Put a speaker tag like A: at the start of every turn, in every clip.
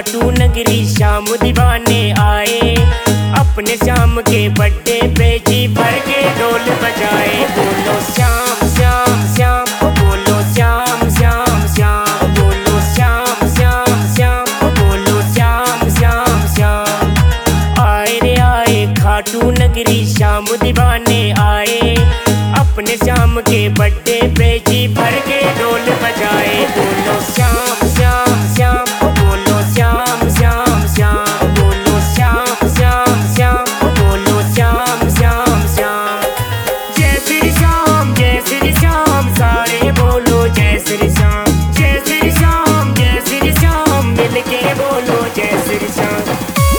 A: खाटू नगरी श्याम दीवाने आए, अपने श्याम के बर्थडे पे जी भर के ढोल बजाए। बोलो श्याम श्याम श्याम, बोलो श्याम श्याम श्याम, बोलो श्याम श्याम श्याम, बोलो श्याम श्याम श्याम। आए रे आए खाटू नगरी श्याम दीवाने आए, अपने श्याम के बर्थडे पे जी भर के ढोल बजाए। बोलो श्याम श्याम श्याम, बोलो श्याम श्याम श्याम, बोलो श्याम श्याम श्याम, बोलो श्याम श्याम श्याम। जय श्री श्याम जय श्री श्याम, सारे बोलो जय श्री श्याम। जय श्री श्याम जय श्री श्याम, मिलके बोलो जय श्री श्याम।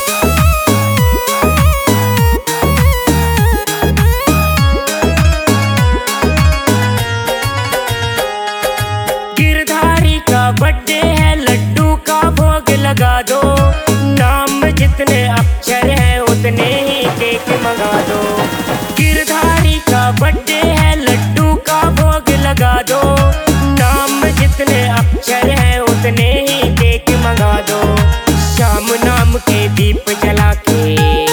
A: गिरधारी का बर्थडे है, लड्डू का भोग लगा दो, नाम में जितने अक्षर हैं उतने ही केक मंगा दो। गिरधारी का बर्थडे है, लड्डू का भोग लगा दो, नाम में जितने अक्षर हैं उतने ही केक मंगा दो। श्याम नाम के दीप जला के,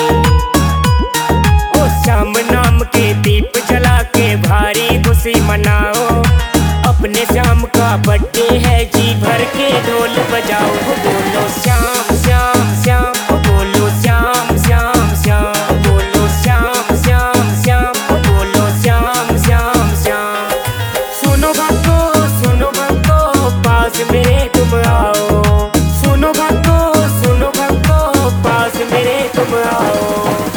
A: ओ श्याम नाम के दीप जला के भारी खुशी मनाओ, अपने श्याम का बर्थडे है जी भर के ढोल बजाओ। बोलो श्याम श्याम श्याम, बोलो श्याम श्याम श्याम, बोलो श्याम श्याम श्याम, बोलो श्याम श्याम श्याम। सुनो भक्तो पास मेरे तुम आओ, सुनो भक्तो पास मेरे तुम आओ।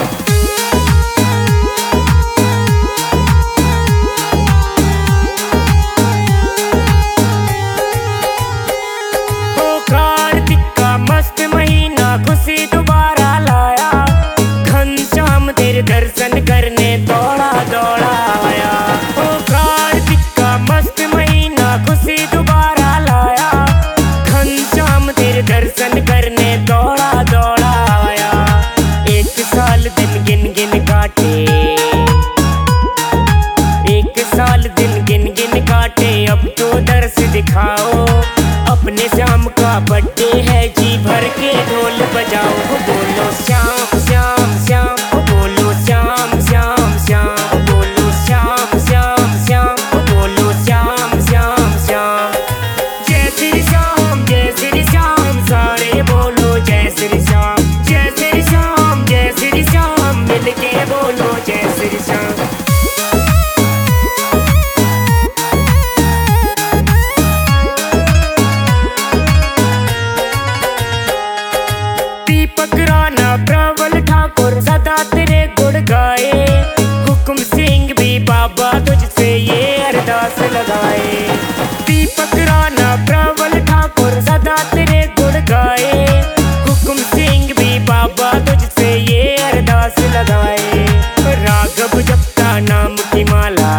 A: मस्त महीना खुशी दोबारा लाया, घनश्याम तेरे दर्शन करने दौड़ा दौड़ा आया। ओ कार्तिक का मस्त महीना खुशी दोबारा लाया, घनश्याम तेरे दर्शन करने दौड़ा दौड़ा आया। एक साल दिन गिन गिन काटे, एक साल दिन गिन गिन काटे, अब तो दर्श दिखाओ, अपने श्याम का बर्थडे है जी भर के ढोल बजाओ। बोलो श्याम श्याम श्याम, बोलो श्याम श्याम श्याम, बोलो श्याम श्याम श्याम, बोलो श्याम श्याम श्याम। जय श्री श्याम सारे बोलो जय श्री श्याम। जय श्री श्याम मिलके बोलो जय श्री श्याम। दीपक राणा प्रबल ठाकुर सदा तेरे गुण गाए, हुक्म सिंह भी बाबा तुझसे ये अरदास लगाए। दीपक राणा प्रबल ठाकुर सदा तेरे गुण गाए, हुक्म सिंह भी बाबा तुझसे ये अरदास लगाए। राघव जपता नाम की माला,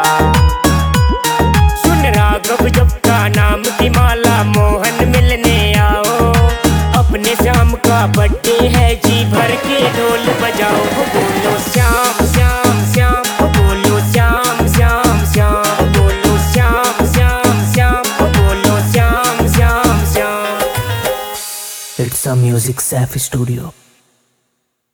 A: सुन राघव जपता नाम की माला, मोहन मिलने आओ, अपने श्याम का बर्थडे है जी भर के ढोल बजाओ। बोलो श्याम श्याम श्याम, बोलो श्याम श्याम श्याम, बोलो श्याम श्याम श्याम, बोलो Shyam Shyam Shyam.
B: It's a music safe studio.